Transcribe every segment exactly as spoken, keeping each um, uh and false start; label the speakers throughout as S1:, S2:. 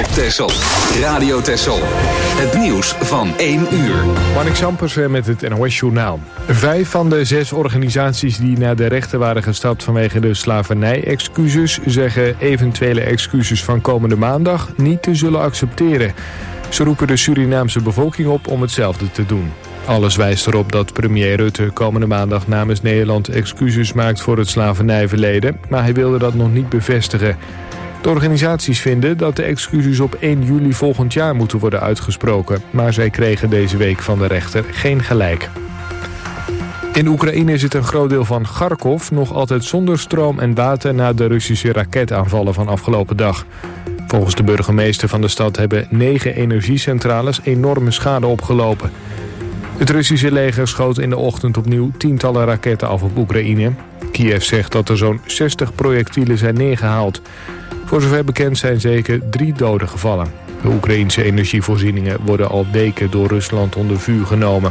S1: op Texel. Radio Texel. Het nieuws van één uur.
S2: Marnik Sampers met het N O S-journaal. Vijf van de zes organisaties die naar de rechter waren gestapt vanwege de slavernij-excuses zeggen eventuele excuses van komende maandag niet te zullen accepteren. Ze roepen de Surinaamse bevolking op om hetzelfde te doen. Alles wijst erop dat premier Rutte komende maandag namens Nederland excuses maakt voor het slavernijverleden, maar hij wilde dat nog niet bevestigen. De organisaties vinden dat de excuses op één juli volgend jaar moeten worden uitgesproken, maar zij kregen deze week van de rechter geen gelijk. In Oekraïne zit een groot deel van Kharkov nog altijd zonder stroom en water na de Russische raketaanvallen van afgelopen dag. Volgens de burgemeester van de stad hebben negen energiecentrales enorme schade opgelopen. Het Russische leger schoot in de ochtend opnieuw tientallen raketten af op Oekraïne. Kiev zegt dat er zo'n zestig projectielen zijn neergehaald. Voor zover bekend zijn zeker drie doden gevallen. De Oekraïnse energievoorzieningen worden al weken door Rusland onder vuur genomen.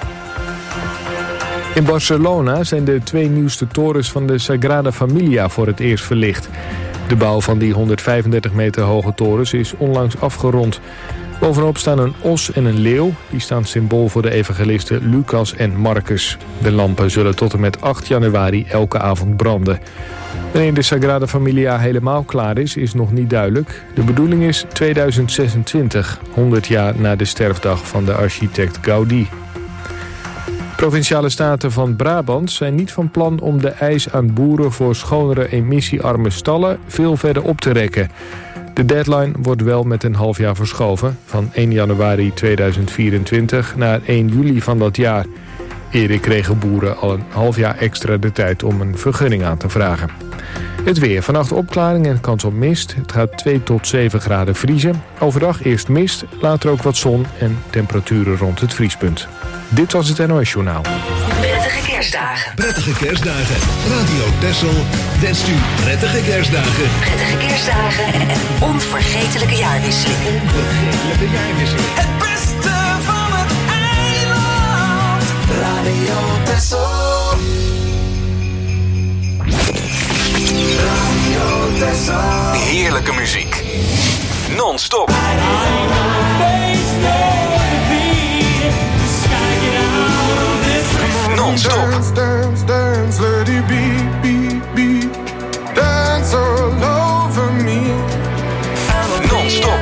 S2: In Barcelona zijn de twee nieuwste torens van de Sagrada Familia voor het eerst verlicht. De bouw van die honderdvijfendertig meter hoge torens is onlangs afgerond. Bovenop staan een os en een leeuw. Die staan symbool voor de evangelisten Lucas en Marcus. De lampen zullen tot en met acht januari elke avond branden. Wanneer de Sagrada Familia helemaal klaar is, is nog niet duidelijk. De bedoeling is tweeduizend zesentwintig, honderd jaar na de sterfdag van de architect Gaudí. Provinciale staten van Brabant zijn niet van plan om de eis aan boeren voor schonere emissiearme stallen veel verder op te rekken. De deadline wordt wel met een half jaar verschoven, van één januari tweeduizend vierentwintig naar één juli van dat jaar. Eerder kregen boeren al een half jaar extra de tijd om een vergunning aan te vragen. Het weer. Vannacht opklaring en kans op mist. Het gaat twee tot zeven graden vriezen. Overdag eerst mist, later ook wat zon en temperaturen rond het vriespunt. Dit was het N O S-journaal.
S3: Prettige kerstdagen.
S4: Prettige kerstdagen. Radio Texel wenst u prettige kerstdagen.
S3: Prettige kerstdagen en een onvergetelijke jaarwisseling.
S4: Onvergetelijke jaarwisseling.
S5: Het beste van het eiland. Radio Texel. Radio Texel.
S1: Heerlijke muziek. Non-stop. Non-stop.
S6: Dance, dance, dance, let it be, be, be. Dance all over me.
S1: Non-stop.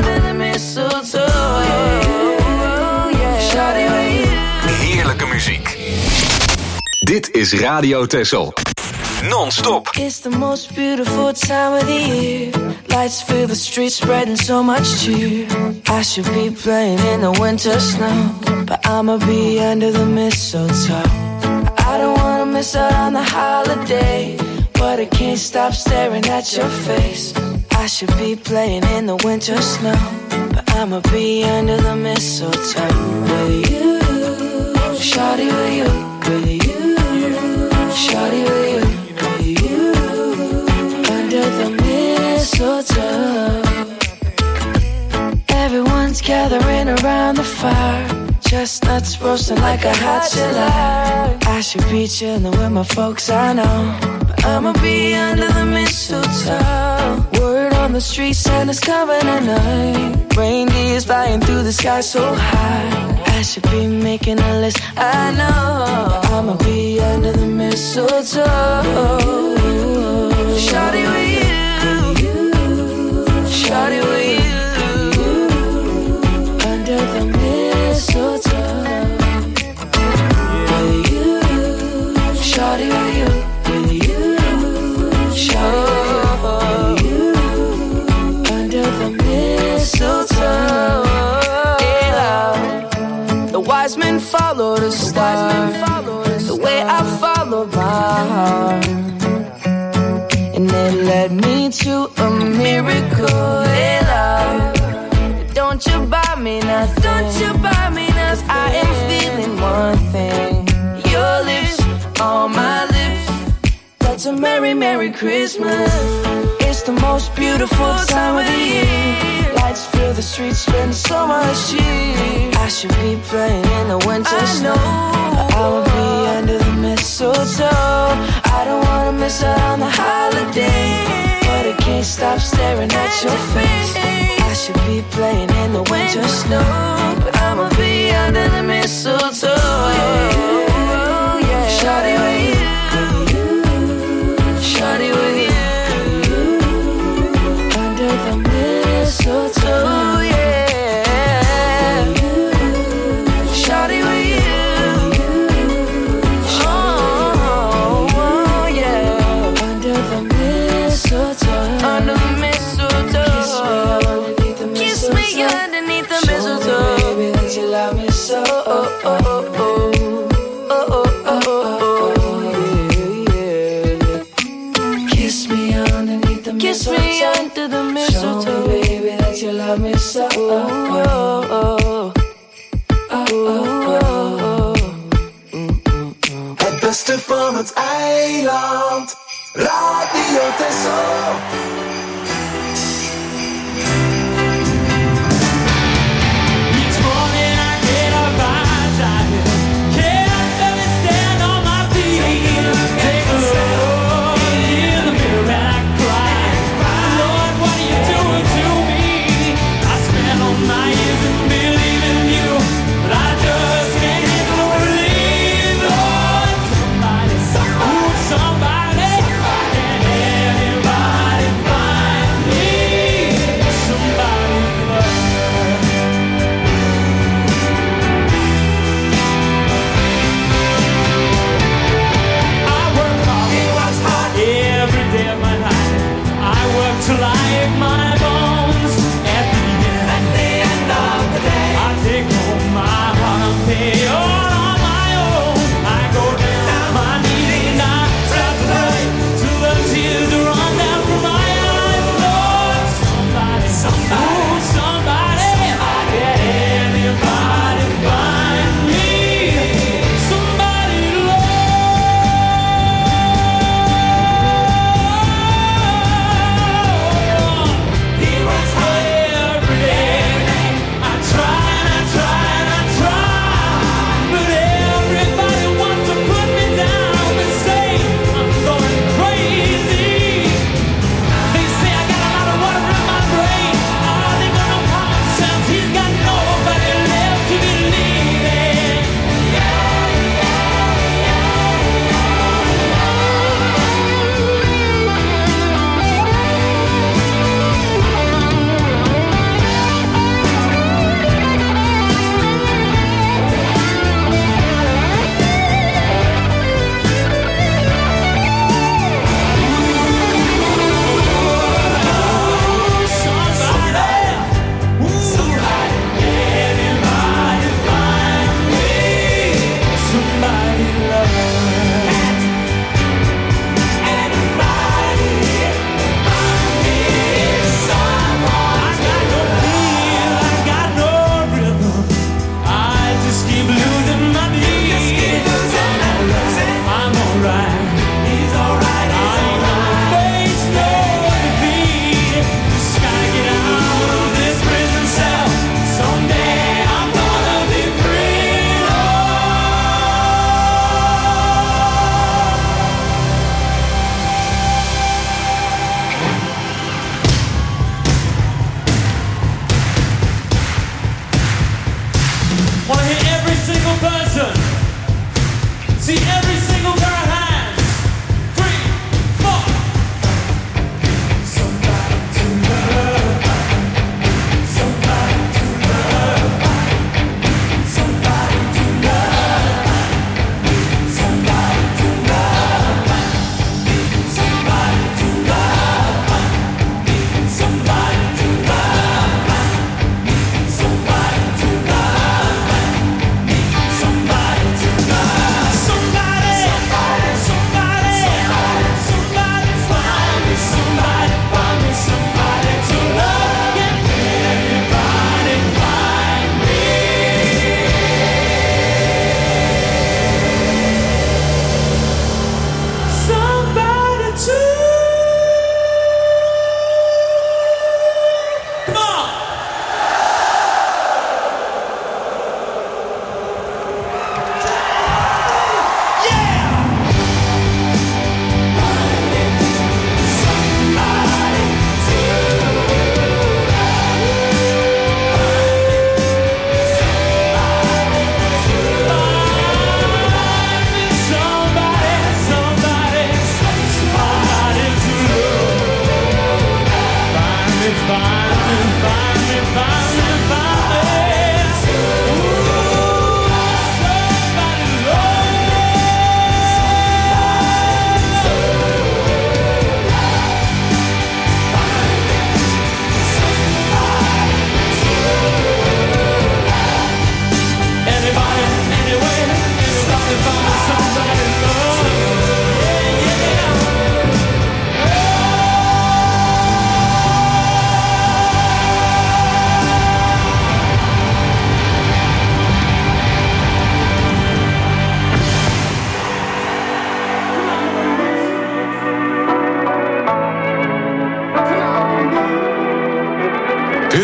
S1: Heerlijke muziek. Dit is Radio Texel. Non-stop.
S7: It's the most beautiful time of the year. Lights fill the streets, spreading so much cheer. I should be playing in the winter snow, but I'ma be under the mistletoe. I don't wanna miss out on the holiday, but I can't stop staring at your face. I should be playing in the winter snow, but I'ma be under the mistletoe. With you, shawty, with you, with you, shawty, with you, with you, under the mistletoe. Everyone's gathering around the fire, chestnuts roasting like a hot July. I should be chilling with my folks, I know, but I'ma be under the mistletoe. Word on the street, Santa's coming tonight. Reindeer's flying through the sky so high. I should be making a list, I know, but I'ma be under the mistletoe. Shawty with you, shawty with you. The mistletoe, with you, shawty with you, with you, shawty with you, under the mistletoe. Yeah, the wise men follow the star, the way I follow my heart, and it led me to a miracle. Yeah, don't you buy me nothing, don't you buy me nothing. I am feeling one thing, your lips on my lips. That's a merry, merry Christmas. It's the most beautiful time of the year. Lights fill the streets, spend so much cheer. I should be playing in the winter snow, but I will be under the mistletoe. I don't wanna miss out on the holiday, but I can't stop staring at your face. I should be playing in the winter snow, but I'ma be under the mistletoe. Oh, yeah. Shawty with you, shawty with you, under the mistletoe, yeah. Shawty with you, oh, oh yeah, under the mistletoe, under the mistletoe. Kiss me underneath the mistletoe, baby, that you love me so. Oh, oh, oh, oh. Oh, oh, oh, oh, yeah, yeah. Kiss me underneath the mistletoe. Kiss me under the mistletoe. Show me, baby, that you love me so. Oh, oh, oh. Oh, oh, oh. Mm, mm, mm.
S5: Het beste van het eiland. Radio Texel.
S8: Somebody, can anybody find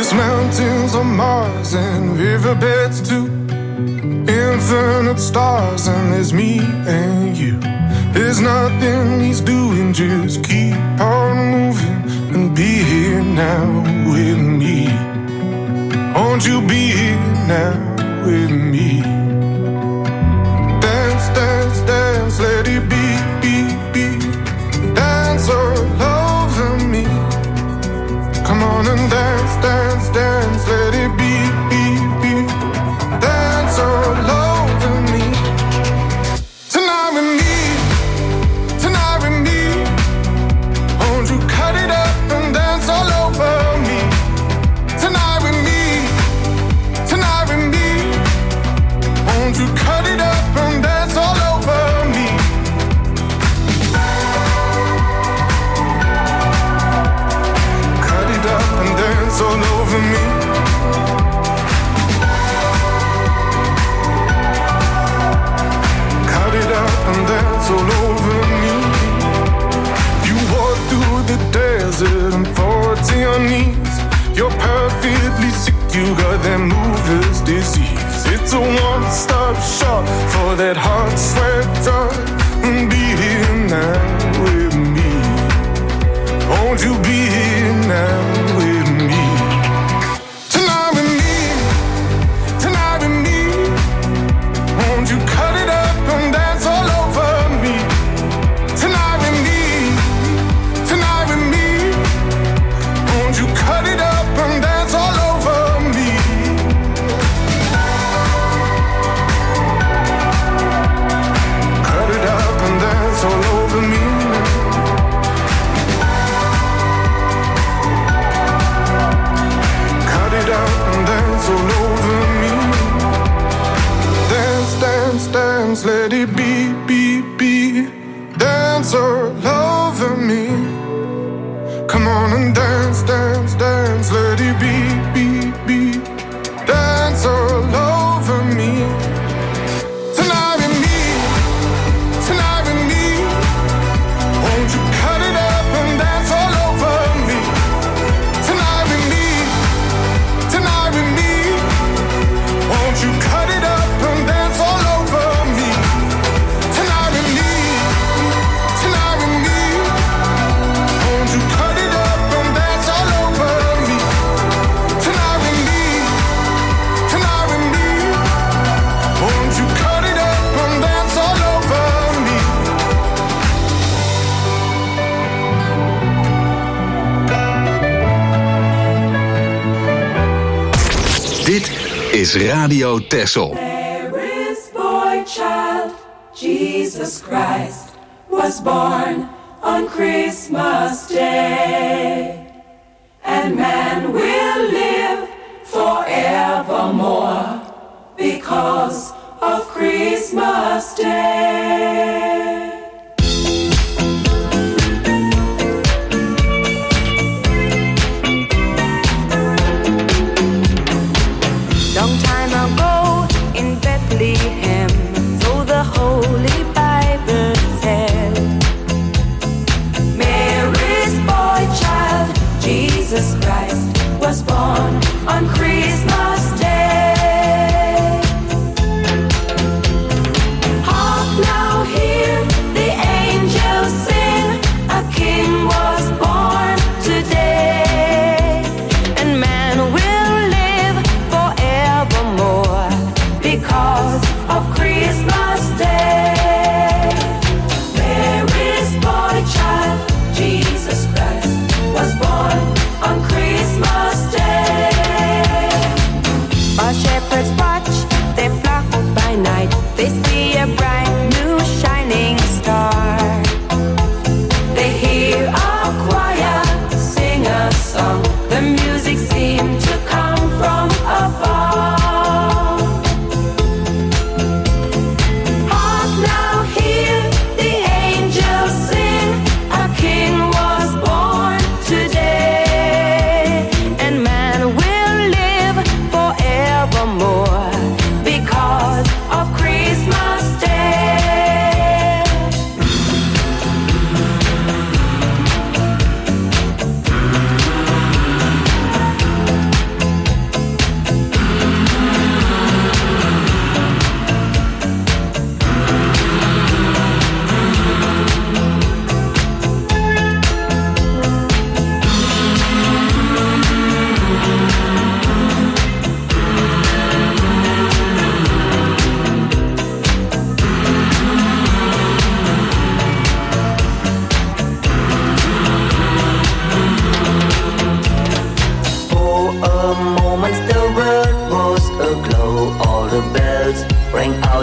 S6: There's mountains on Mars and riverbeds too. Infinite stars and there's me and you. There's nothing he's doing, just keep on moving and be here now with me. Won't you be here now with me? Dance, dance, dance, let it be, be, be. Dance all over me. Come on and dance, dance, dance, let it be, be, be. Dance all over me. Tonight with me, tonight with me. Won't you cut it up and dance all over me? Tonight with me, tonight with me. Won't you cut it up and dance all over me? Cut it up and dance all over me. Cut it up and dance all over me. You walk through the desert and fall to your knees. You're perfectly sick, you got that mover's disease. It's a one-stop shop for that hot sweat drug. And be here now with me. Won't you be here now with me? Tonight with me, tonight with me. Won't you cut it up and dance all over me? Tonight with me, tonight with me. Won't you cut it up and dance all over me? Cut it up and dance all over me. Cut it up and dance all over me. Dance, dance, dance, let it be, be, be. Dance all over me. Come on and dance, dance, dance, let it be, be, be. Dance all over me. Tonight with me, tonight with me. Won't you cut it up and dance all over me? Tonight with me, tonight with me. Won't you cut it up and dance all over me? Tonight with me, tonight with me. Won't you cut it up and dance all over me? Tonight with me, tonight with me. Won't you cut it up and dance all over me?
S1: Dit is Radio Texel.
S8: There is boy child, Jesus Christ, was born on Christmas Day. And man will live forevermore because of Christmas Day.
S7: Long time ago in Bethlehem, so the Holy Bible said,
S8: Mary's boy child, Jesus Christ, was born on Christmas Day. Hark now, hear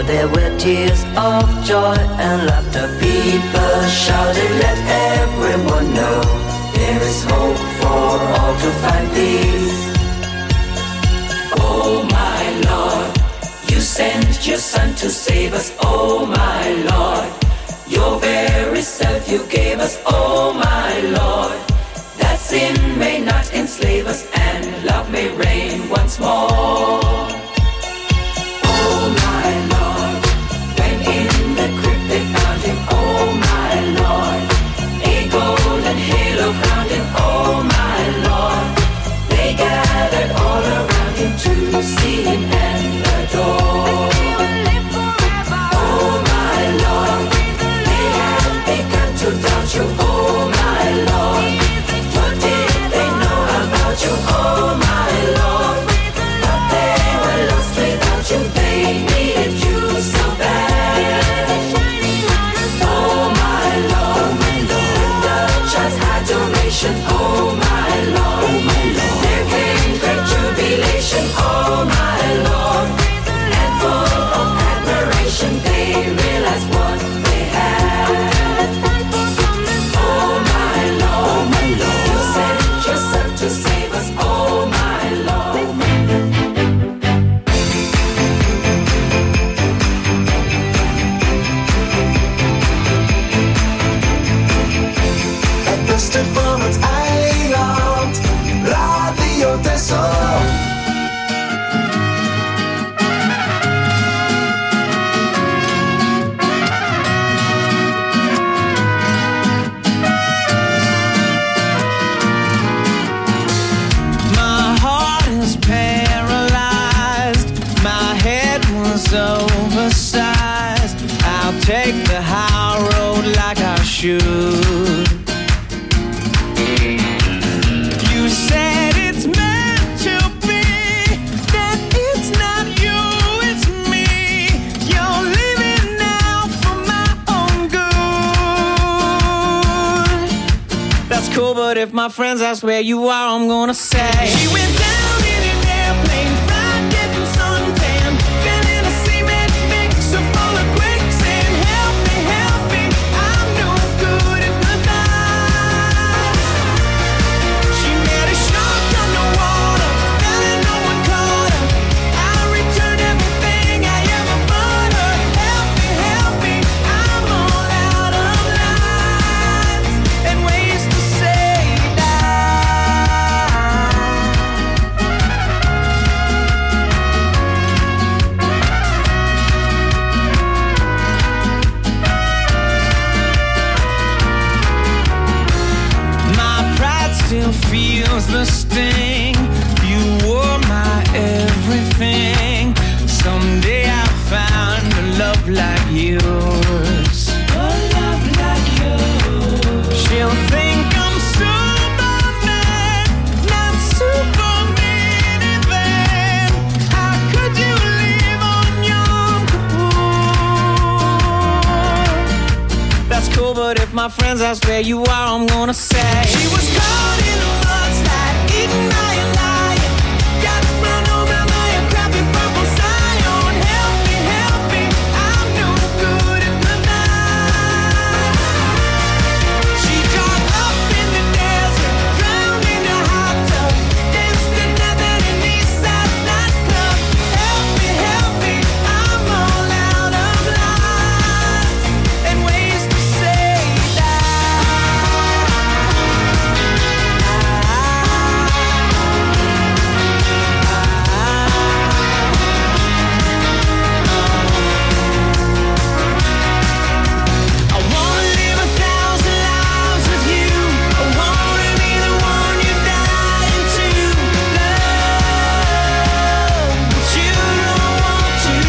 S9: there were tears of joy and laughter. People shouted, let everyone know there is hope for all to find peace.
S8: Oh my Lord, you sent your Son to save us. Oh my Lord, your very self you gave us. Oh my Lord, that sin may not enslave us and love may reign once more. Oh my Lord, when in the crypt they found him. Oh my Lord, a golden halo crowned him. Oh my Lord, they gathered all around him to see him and adore. Oh my Lord, they had begun to doubt you. Oh my Lord, what did they know about you? Oh my Lord, but they were lost without you. They needed you so bad. Oh my Lord, in the child's adoration. Oh my Lord, there came great jubilation. Oh my Lord, and full of admiration they realized what they had. Oh my Lord, you sent your Son to save us. Oh my Lord.
S5: Het beste van het eiland, Radio Texel.
S10: My heart is paralyzed. My head was oversized. I'll take the high road like I should. You said it's meant to be, that it's not you, it's me. You're living now for my own good. That's cool, but if my friends ask where you are, I'm gonna say she went down in an airplane, fried, getting suntan, fell in a cement mixer full of quicksand. Help me, help me, I'm no good at goodbye. She met a shark underwater, fell and no one caught her. I returned everything I ever bought her. Help me, help me, I'm all out of lines and ways to say my pride still feels the sting. You were my everything. Someday I'll find a love like yours. A love like yours. She'll think I'm Superman, not Superman even. How could you live on Yom Kippur? That's cool, but if my friends ask where you are, I'm gonna say she was caught in a mudslide, eaten by a lion, got run over by a crappy purple Zion. Help me, help me, I'm no good at goodbye. She got up in the desert, drowned in a hot tub, danced to nothing in Eastside nightclub. Help me, help me, I'm all out of lines and ways to say I wanna live a thousand lives with you. I wanna be the one you die into. Love, but you don't want to.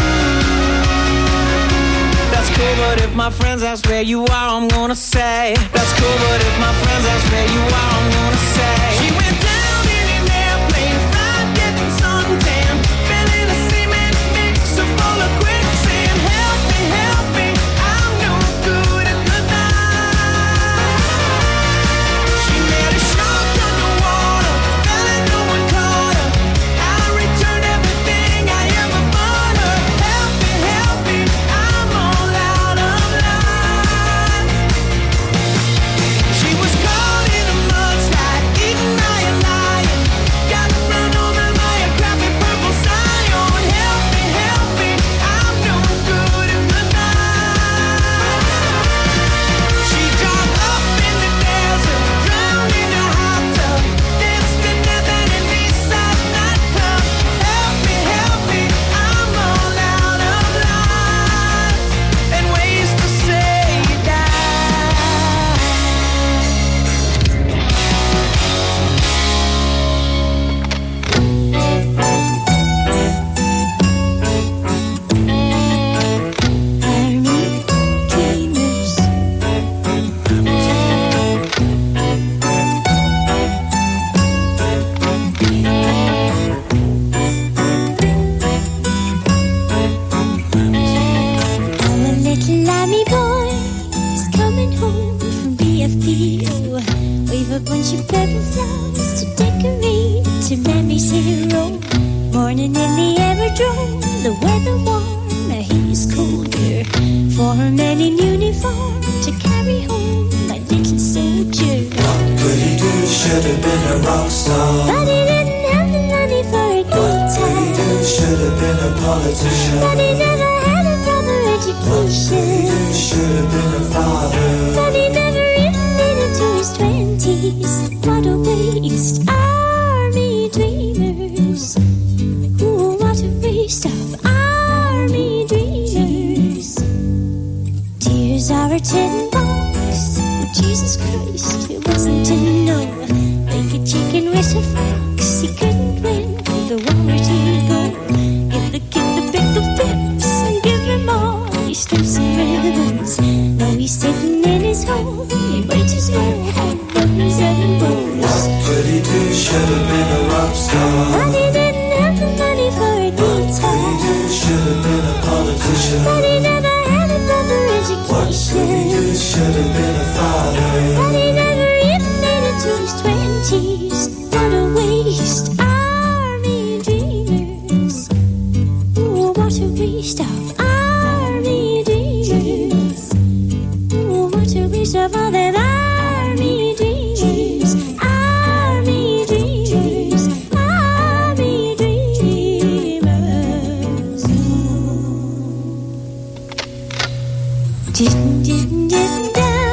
S10: That's cool, but if my friends ask where you are, I'm gonna say that's cool, but if my friends ask where you are, I'm gonna say she went down in an airplane, fried, getting suntan, fell in a cement mixer full of quicksand. Help me, help me, I'm no good at goodbye. She met a shark underwater, fell and no one caught her. I returned everything I ever bought her. Help me, help
S11: fifty. Oh, we've a bunch of purple flowers to decorate to Mammy's hero. Morning in the aerodrome, the weather warm, the heat is colder. For a man in uniform to carry home my little soldier.
S5: What could he do? Should have been a rock star.
S11: But he didn't have the money for a guitar.
S5: What could he do? Should have been a politician.
S11: But he never had a proper education.
S5: What could he do? Should have been a father.
S11: But he never even made it to his twenties. What a waste, army dreamers. Ooh, what a waste of army dreamers. Tears are a tin box. Jesus Christ, it wasn't to know. Like a chicken with a fox, he couldn't win the war to go. Give the kid the bit of pips and give him all these strips and ribbons. Now he's sitting in his home, he might as well have buttons and bows.
S5: What could he do? Should have been a rock star.
S11: But he didn't have the money for a guitar.
S5: What could he do? Should have been a politician.
S11: But he never had a proper education.
S5: What could he do? Should have been a father.
S11: But he never even made it to his twenties. What a waste, army dreamers. Ooh, what a waste of army dreamers. Ooh, what a waste of all them army dreamers. Army dreamers, army dreamers. Didn't, didn't, didn't.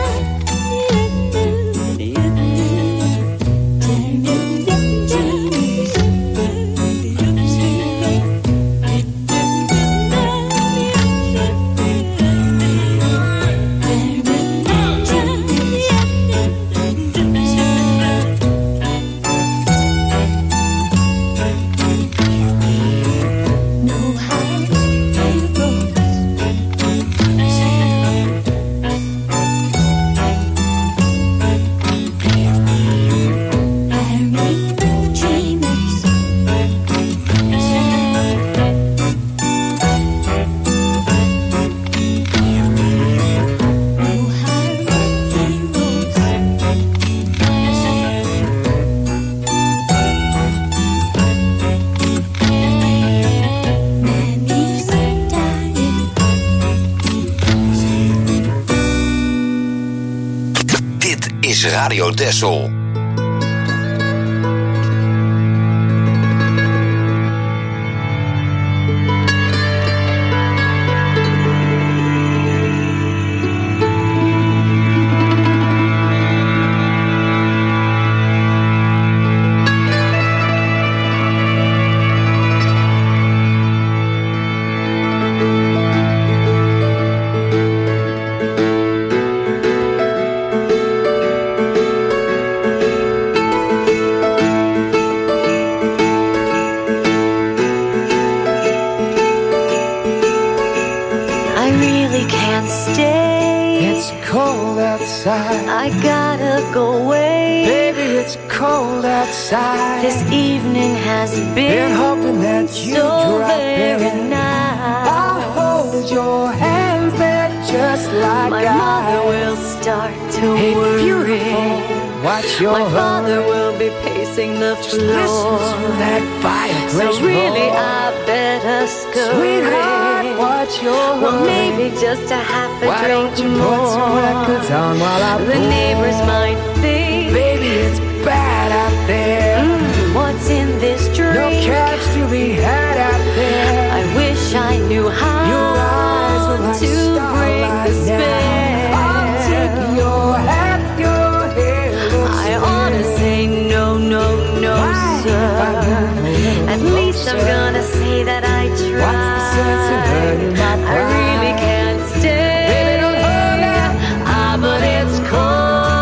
S1: Radio Texel.
S12: I gotta go away. Baby, it's cold outside. This evening has been, been hoping that you so very nice. I'll hold your hands, they're just like my I. mother will start to hey, worry. Beautiful. Watch your My father hurry. will be pacing the just floor. Listen to that fireplace So really roar. I better scurry. Sweetheart, watch your Well, hurry. maybe just a half a Why drink don't you more. Put some records on while I The pour. neighbors might think, baby, it's bad out there. Mm, what's in this drink? No cabs to be had out there. I wish I knew how your eyes are like to break the spell. I'll take your hat, your hair. I ought to say no, no, no, Why? sir. At least closer. I'm gonna say that I tried. What's the sense in hurting my pride? I really can't stay. Baby, don't hold out. Ah, but it's cold.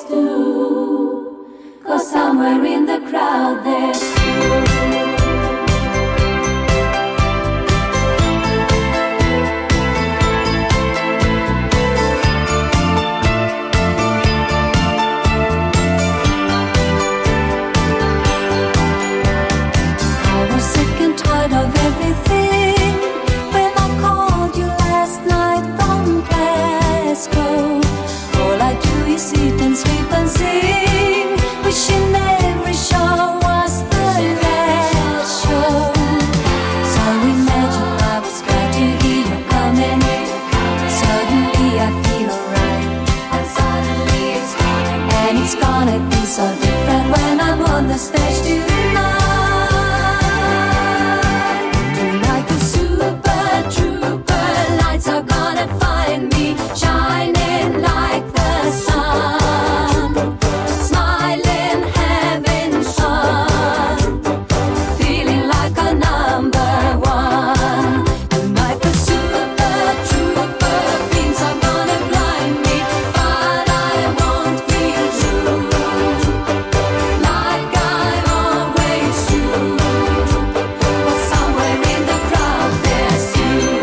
S13: too. Cause somewhere in the crowd there's you.
S14: Of everything when I called you last night from Glasgow. All I do is eat and sleep and sing, wishing every show was the last show. So imagine I was glad to hear you coming. Suddenly I feel alright, and suddenly it's gonna, and it's gonna be so different when I'm on the stage tonight. Are gonna find me shining like the sun, smiling, having fun, feeling like a number one. Tonight the super trooper beams are gonna blind me, but I won't feel true, like I always do. But somewhere in the crowd there's you.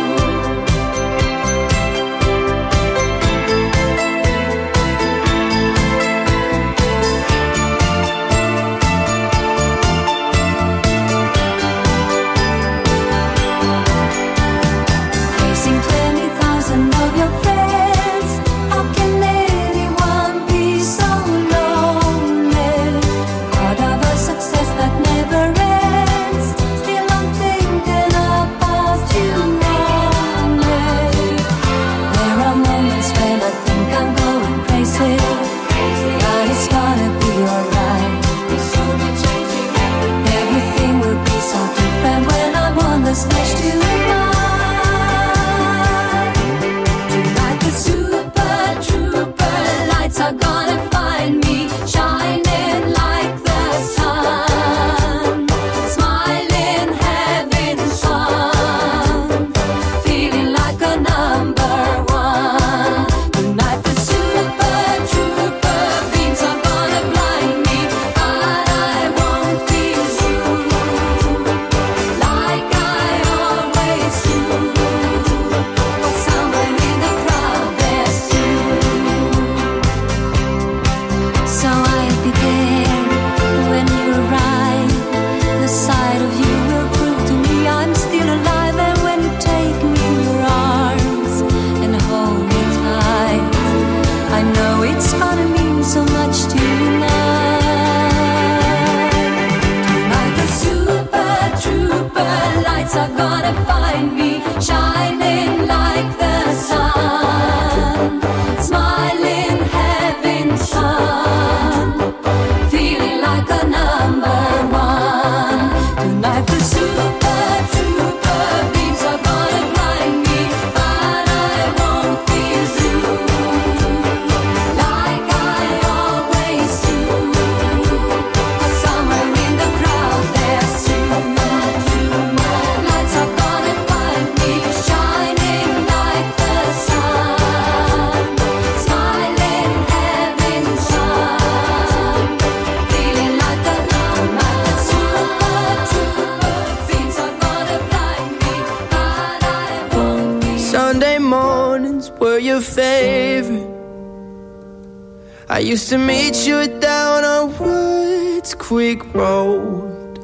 S15: I used to meet you down on Woods Creek Road.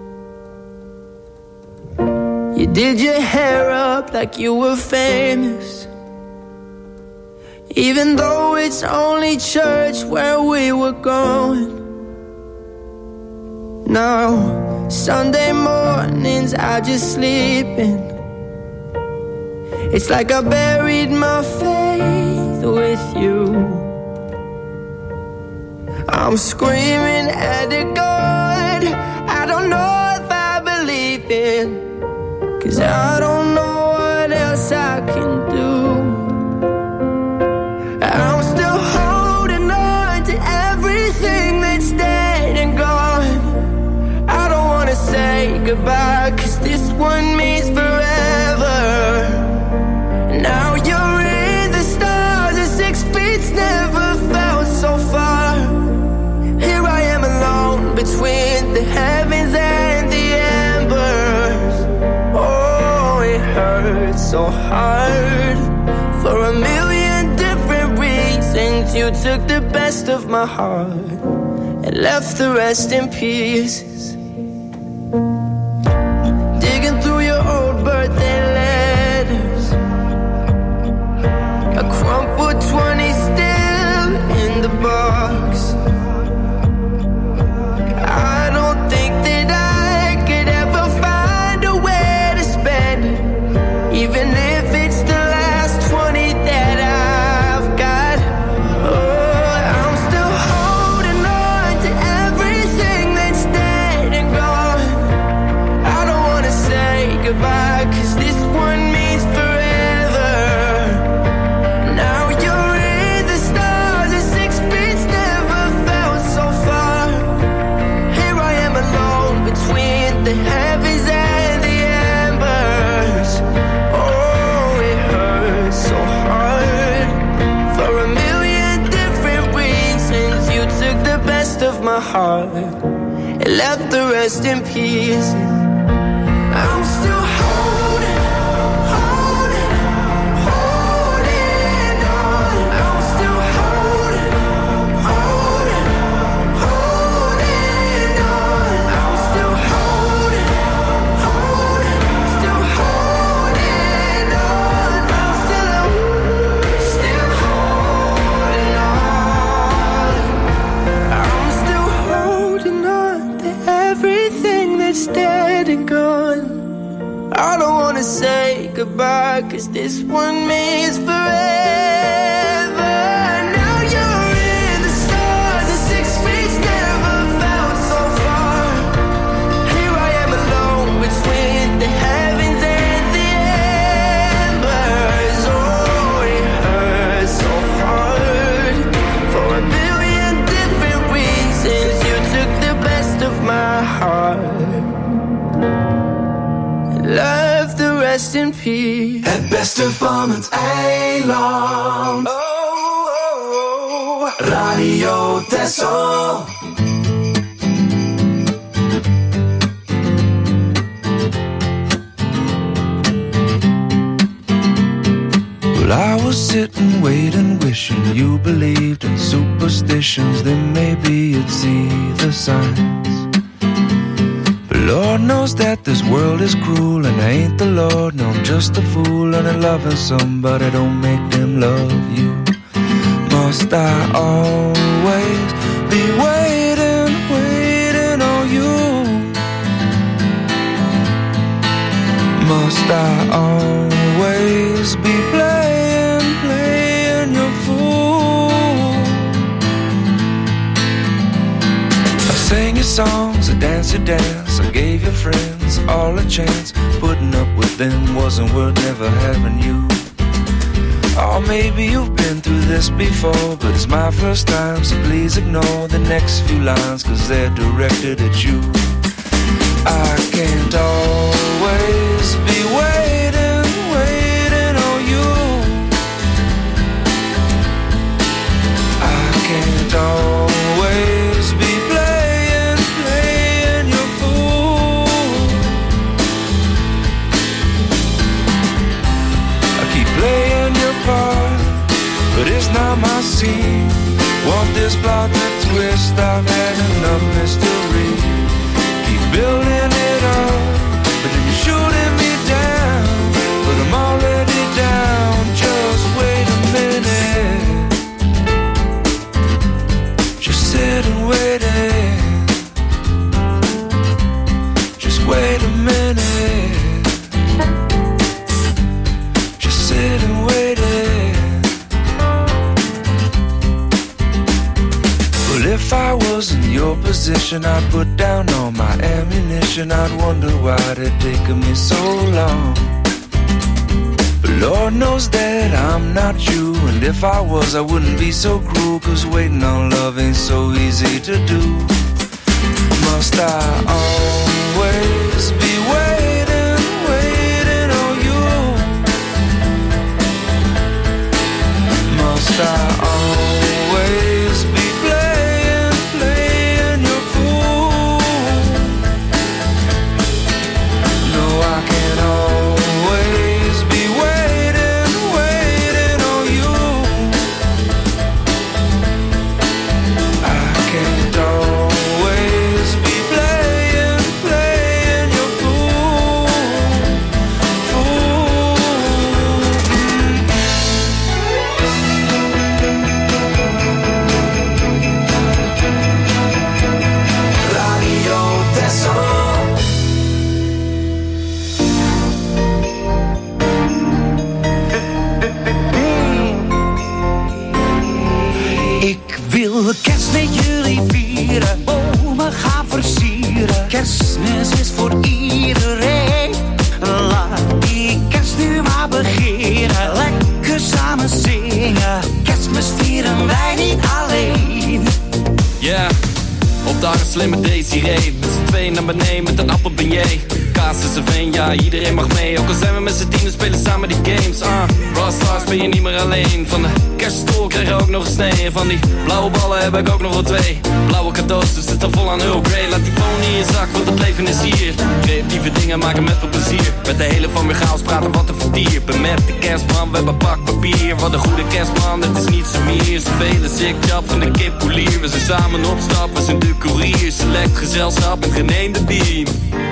S15: You did your hair up like you were famous, even though it's only church where we were going. Now, Sunday mornings I just sleeping. It's like I buried my faith with you. I'm screaming at the God I don't know if I believe in, 'cause I don't know what else I can do. I'm still holding on to everything that's dead and gone. I don't wanna say goodbye, 'cause this one means forever. Now you're in the stars, and six feet's never felt so far. hard. For a million different reasons, you took the best of my heart and left the rest in pieces. Digging through your old birthday letters, a crumpled twenty still in the box. I don't think that I could ever find a way to spend it, even if it's the last twenty that I've got. Oh, I'm still holding on to everything that's dead and gone. I don't wanna say goodbye, 'cause this one means forever. Now you're in the stars, and six feet never felt so far. Here I am alone between the heavens and the embers. Oh, it hurts so hard. For a million different reasons, you took the best of my heart and left the rest in peace. I'm still holding, holding, holding on. I'm still holding, holding, holding on. I'm still holding, holding, still holding on. I'm still, still holding on. I'm still holding on to everything that's dead and gone. I don't wanna say goodbye, 'cause this one means forever. Now you're in the stars, and six feet never felt so far. Here I am alone between the heavens and the embers. Oh, it hurts so hard. For a million different reasons, you took the best of my heart, left the rest in peace.
S5: Het beste van het eiland.
S15: Oh, oh, oh.
S5: Radio Texel.
S16: Well, I was sitting, waiting, wishing you believed in superstitions. Then maybe you'd see the signs. Lord knows that this world is cruel, and I ain't the Lord, no, I'm just a fool. And I'm loving somebody, don't make them love you. Must I always be waiting, waiting on you? Must I always be playing, playing your fool? I sang your songs, I danced your dance, I gave your friends all a chance. Putting up with them wasn't worth never having you. Or maybe you've been through this before, but it's my first time, so please ignore the next few lines, 'cause they're directed at you. I can't always be waiting, waiting on you. I can't always be playing, playing your fool. I keep playing your part, but it's not my scene. Want this plot to twist, I've had enough mystery. Keep building it up, but then you're shooting me down. But I'm already down, just wait a minute. Just sit and wait it. Just wait a minute. Just sit and wait it. Well, if I was in your position, I'd put down all my ammunition. I'd wonder why it taken me so long. But Lord knows that I'm not you, and if I was, I wouldn't be so cruel, 'cause waiting on love ain't so easy to do. Must I always be waiting, waiting on you? Must I always be playing, playing your fool? No, I can't always be waiting.
S17: Ik wil kerst met jullie vieren, bomen gaan versieren. Kerstmis is voor iedereen. Laat die kerst nu maar beginnen. Lekker samen zingen. Kerstmis vieren wij niet alleen.
S18: Yeah, op de harde slimme Desiree. Met z'n tweeën naar beneden met een appelbeignet. Kaas is een veen, ja, iedereen mag mee. Ook al zijn we met z'n tienen, spelen samen die games. uh, Rockstars ben je niet meer alleen. Van de kerststol krijg je ook nog een snee. En van die blauwe ballen heb ik ook nog wel twee. Blauwe cadeaus, dus zit er vol aan Earl Grey. Laat die phone in je zak, want het leven is hier. Creatieve dingen maken met veel plezier. Met de hele van weer chaos praten wat een vertier. Ben met de kerstman, we hebben pakpapier. Wat een goede kerstman, het is niet zo meer. Zoveel is ik jap van de kip polier. We zijn samen op stap, we zijn de courier. Select gezelschap met geneemde team.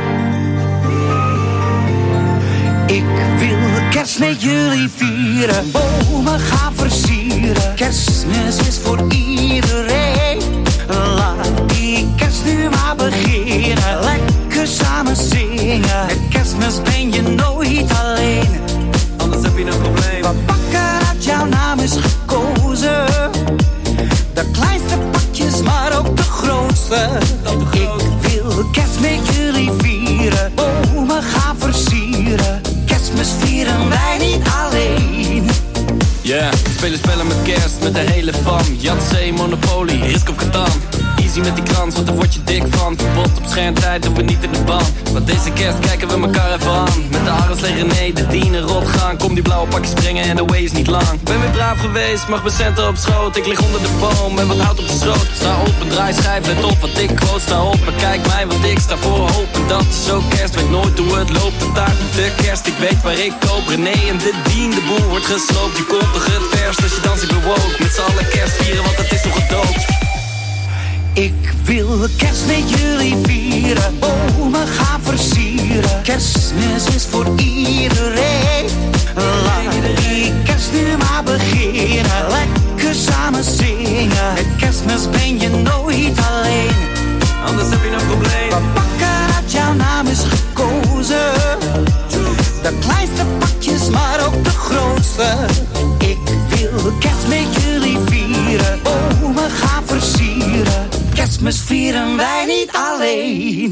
S17: Ik wil kerst met jullie vieren, bomen gaan versieren. Kerstmis is voor iedereen. Laat die kerst nu maar beginnen. Lekker samen zingen. Met kerstmis ben je nooit alleen.
S18: Anders heb je een probleem.
S17: We pakken dat jouw naam is gekozen. De kleinste pakjes, maar ook de grootste. Ik wil kerst met jullie vieren, bomen gaan versieren. Kerstmis vieren wij niet alleen.
S18: Yeah, we spelen spellen met kerst, met de hele fam. Yatzee, Monopoly, Risk of Catan. Easy met die krans, want daar word je dik van. Verbod op schermtijd, doen we niet in de band. Want deze kerst kijken we elkaar even aan. Met de Ares tegen René, de dienen rot gaan. Kom die blauwe pakjes springen en de way is niet lang. Ben weer braaf geweest, mag mijn centen op schoot. Ik lig onder de boom met wat hout op de schroot. Sta op een draaischijf, let op wat ik quote. Sta op en kijk mij, want ik sta voor hoop. En dat is zo kerst, weet nooit hoe het loopt. De taart met de kerst, ik weet waar ik koop. René en de dien, de boel wordt gesloopt. Je komt toch het verst als je dans, ik bewoog. Met z'n allen kerst vieren, want het is toch gedoopt.
S17: Ik wil kerst met jullie vieren, bomen gaan versieren. Kerstmis is voor iedereen. Laat die kerst nu maar beginnen. Lekker samen zingen. Met kerstmis ben je nooit alleen.
S18: Anders heb je een probleem.
S17: We pakken dat jouw naam is gekozen. De kleinste pakjes, maar ook de grootste. Ik wil kerst met jullie vieren, bomen gaan versieren. Kerstmis vieren wij niet alleen.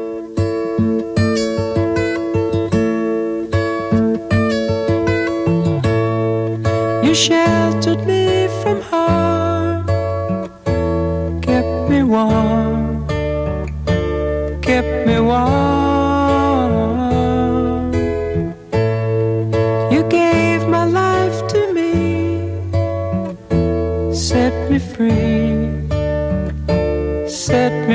S10: You sheltered me from harm, kept me warm, kept me warm. You gave my life to me, set me free. Set me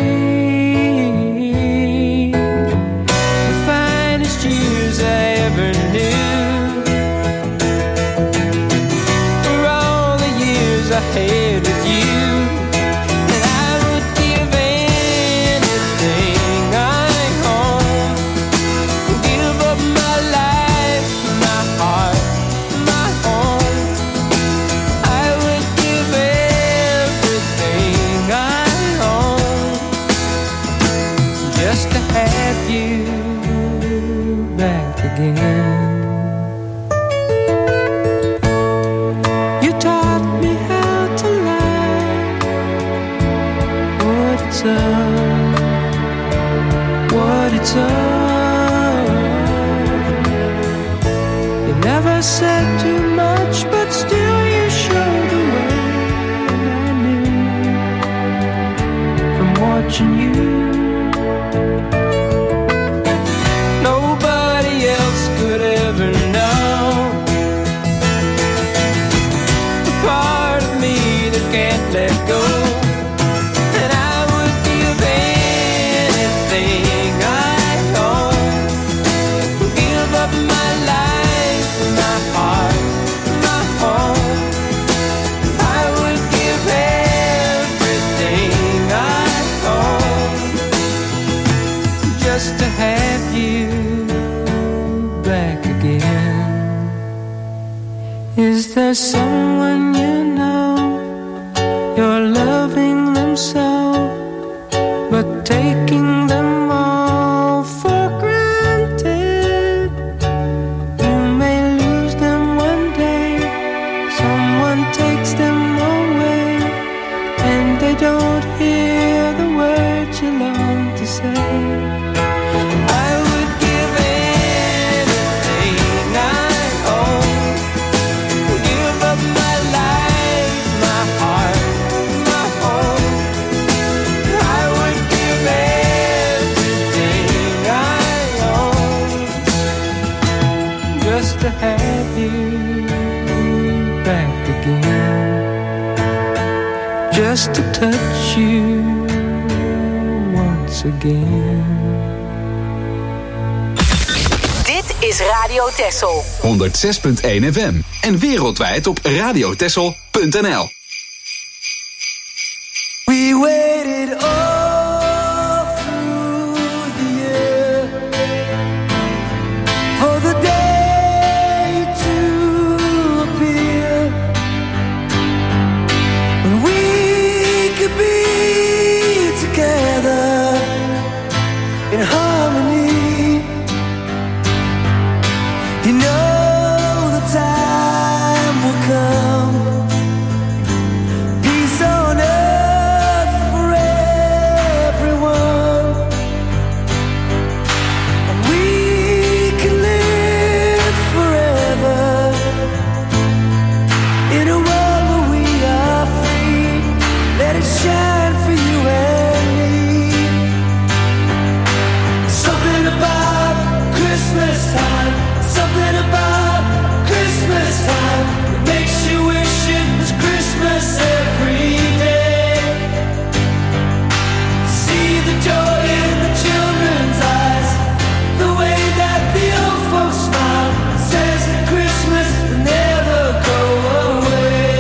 S10: free. The finest years I ever knew were all the years I had with you. And I would give anything I own, give up my life, my heart, my home. I would give everything I just to have you back again. You taught me how to lie, what it's up, what it's up. You never said too much, but still you showed the way. And I knew from watching you. Nobody else could ever know the part of me that can't let go. And I would give anything I own, give up my life, my heart, my home. I would give everything I own just to have you back again. Is there someone you know your love you long to say. I would give anything I own, give up my life, my heart, my home. I would give everything I own just to have you back again, just to touch you once again.
S3: Dit is Radio Texel.
S1: honderdzes punt één F M en wereldwijd op radiotexel punt n l.
S10: We waited all through the year for the day to appear when we could be together in harmony. You know the time will come, peace on earth for everyone, and we can live forever in a world where we are free. Let it shine for you and me. Something about Christmas time, something about Christmas time that makes you wish it was Christmas every day. See the joy in the children's eyes, the way that the old folks smile, says that Christmas will never go away.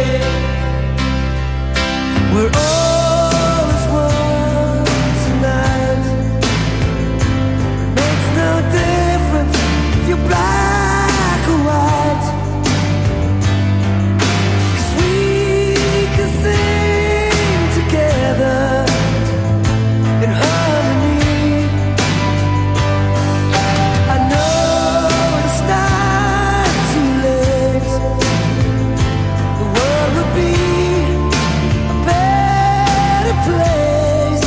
S10: We're all as one tonight. Makes no difference if you're black or white, 'cause we can sing together in harmony. I know it's not too late. The world would be a better place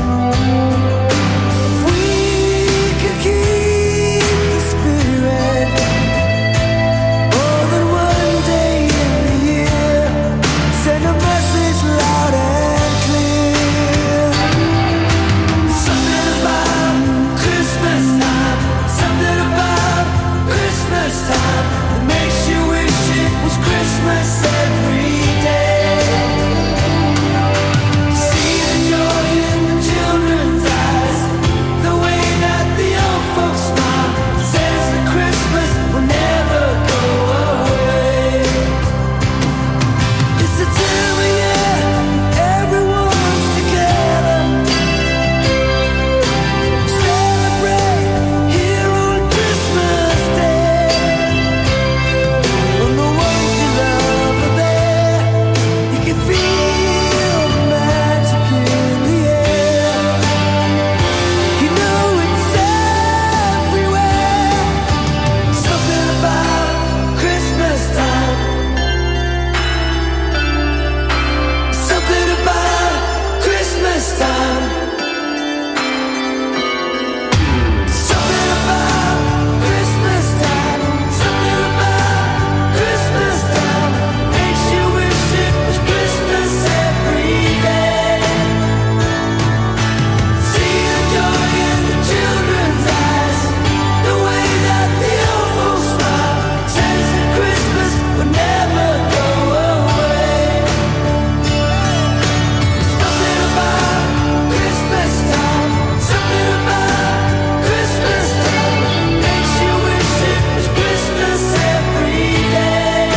S10: if we could keep the spirit more than one day in the year. Send a message loud and clear. Something about Christmas time, something about Christmas time that makes you wish it was Christmas every day. See the joy in the children's eyes, the way that the old folks smile, says that Christmas will never go away. It's the time of year everyone's together. Celebrate here on Christmas Day. When the ones you love are there, you can feel the magic in the air. You know it's everywhere. Something about Christmas time. Something about Christmas time. Something about Christmas time. Something about Christmas time makes you wish it was Christmas every day. See the joy in the children's eyes, the way that the old folks smile, says that Christmas will never go away. Something about Christmas time, something about Christmas time makes you wish it was Christmas every day.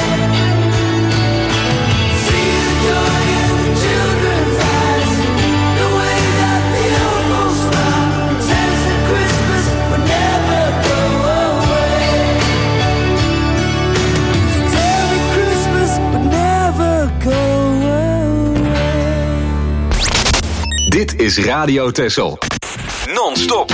S10: See the joy in the children's eyes, the way that the old folks smile, says that Christmas will never go away. Merry Christmas would never go away.
S1: Dit is Radio Texel. Non-stop.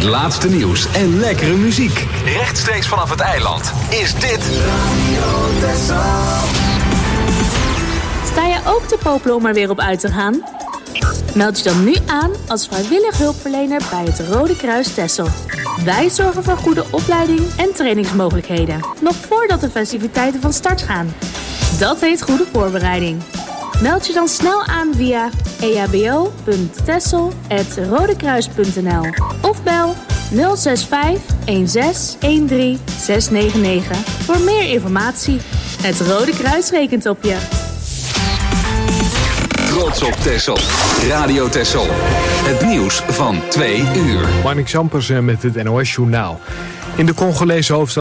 S1: Het laatste nieuws en lekkere muziek. Rechtstreeks vanaf het eiland is dit Radio Texel.
S19: Sta je ook te popelen om er weer op uit te gaan? Meld je dan nu aan als vrijwillig hulpverlener bij het Rode Kruis Texel. Wij zorgen voor goede opleiding en trainingsmogelijkheden, nog voordat de festiviteiten van start gaan. Dat heet goede voorbereiding. Meld je dan snel aan via e h b o punt texel apenstaartje rodekruis punt n l of bel nul zes vijf een zes een drie zes negen negen voor meer informatie. Het Rode Kruis rekent op je.
S1: Trots op Texel. Radio Texel. Het nieuws van twee uur.
S2: Marnik Zampers met het N O S Journaal. In de Congolese hoofdstad